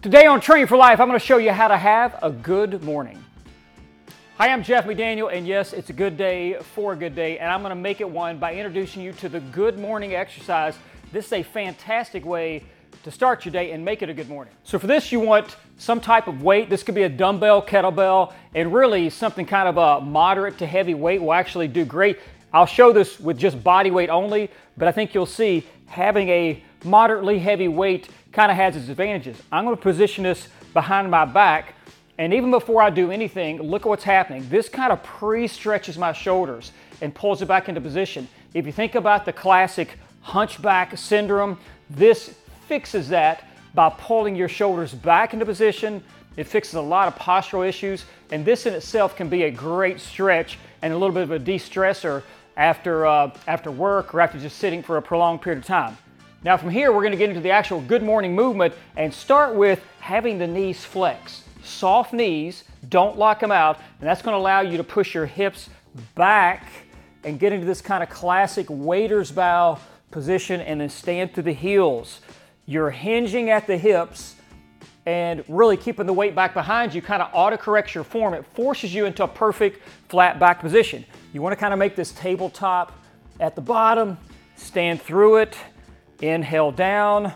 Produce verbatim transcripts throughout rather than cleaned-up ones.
Today on Train for Life, I'm going to show you how to have a good morning. Hi, I'm Jeff McDaniel, and yes, it's a good day for a good day, and I'm going to make it one by introducing you to the good morning exercise. This is a fantastic way to start your day and make it a good morning. So for this, you want some type of weight. This could be a dumbbell, kettlebell, and really something kind of a moderate to heavy weight will actually do great. I'll show this with just body weight only, but I think you'll see having a moderately heavy weight kind of has its advantages. I'm going to position this behind my back, and even before I do anything, look at what's happening. This kind of pre-stretches my shoulders and pulls it back into position. If you think about the classic hunchback syndrome, this fixes that by pulling your shoulders back into position. It fixes a lot of postural issues, and this in itself can be a great stretch and a little bit of a de-stressor after, uh, after work or after just sitting for a prolonged period of time. Now from here, we're going to get into the actual good morning movement and start with having the knees flex. Soft knees, don't lock them out, and that's going to allow you to push your hips back and get into this kind of classic waiter's bow position and then stand through the heels. You're hinging at the hips and really keeping the weight back behind you kind of auto-corrects your form. It forces you into a perfect flat back position. You want to kind of make this tabletop at the bottom, stand through it, inhale down,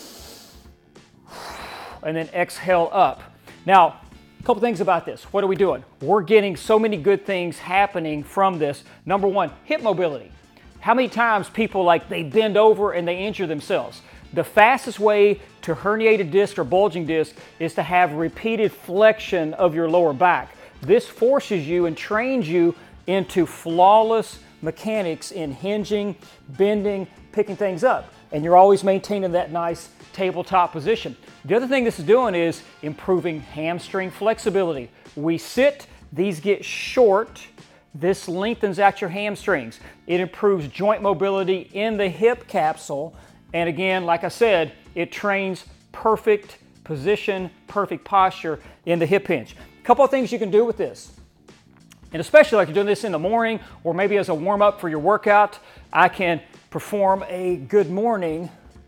and then exhale up. Now, a couple things about this. What are we doing? We're getting so many good things happening from this. Number one, hip mobility. How many times people like they bend over and they injure themselves? The fastest way to herniated disc or bulging disc is to have repeated flexion of your lower back. This forces you and trains you into flawless mechanics in hinging, bending, picking things up. And you're always maintaining that nice tabletop position. The other thing this is doing is improving hamstring flexibility. We sit, these get short, this lengthens out your hamstrings. It improves joint mobility in the hip capsule, and again, like I said, it trains perfect position, perfect posture in the hip hinge. A couple of things you can do with this, and especially like you're doing this in the morning or maybe as a warm-up for your workout, I can perform a good morning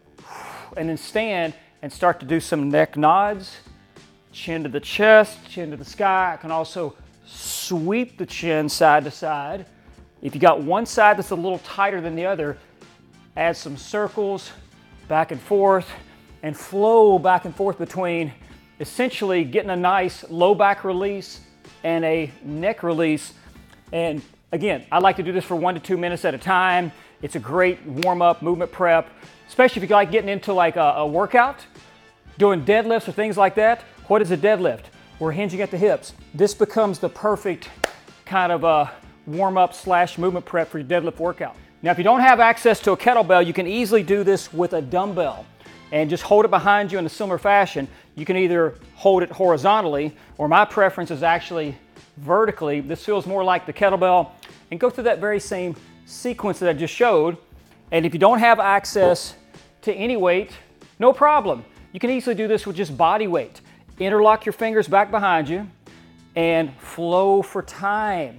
and then stand and start to do some neck nods, chin to the chest, chin to the sky. I can also sweep the chin side to side. If you got one side that's a little tighter than the other, add some circles back and forth and flow back and forth between essentially getting a nice low back release and a neck release. And again, I like to do this for one to two minutes at a time. It's a great warm-up movement prep, especially if you like getting into like a, a workout, doing deadlifts or things like that. What is a deadlift? We're hinging at the hips. This becomes the perfect kind of a warm-up slash movement prep for your deadlift workout. Now, if you don't have access to a kettlebell, you can easily do this with a dumbbell and just hold it behind you in a similar fashion. You can either hold it horizontally, or my preference is actually vertically. This feels more like the kettlebell, and go through that very same sequence that I just showed. And if you don't have access to any weight, no problem. You can easily do this with just body weight. Interlock your fingers back behind you and flow for time.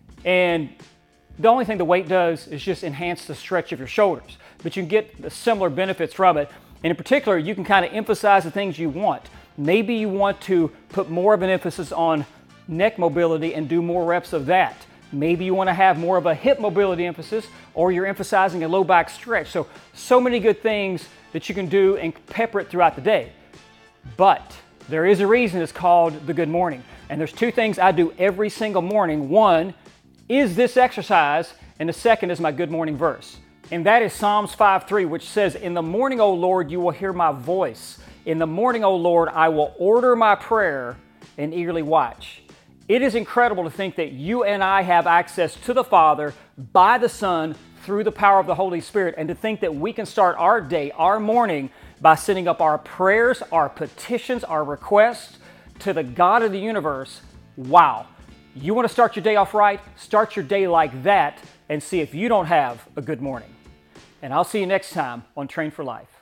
And the only thing the weight does is just enhance the stretch of your shoulders, but you can get the similar benefits from it. And in particular, you can kind of emphasize the things you want. Maybe you want to put more of an emphasis on neck mobility and do more reps of that. Maybe you want to have more of a hip mobility emphasis, or you're emphasizing a low back stretch. So, so many good things that you can do and pepper it throughout the day. But there is a reason it's called the good morning. And there's two things I do every single morning. One is this exercise, and the second is my good morning verse. And that is Psalms five three, which says, "In the morning, O Lord, you will hear my voice. In the morning, O Lord, I will order my prayer and eagerly watch." It is incredible to think that you and I have access to the Father by the Son through the power of the Holy Spirit, and to think that we can start our day, our morning, by sending up our prayers, our petitions, our requests to the God of the universe. Wow. You want to start your day off right? Start your day like that and see if you don't have a good morning. And I'll see you next time on Train for Life.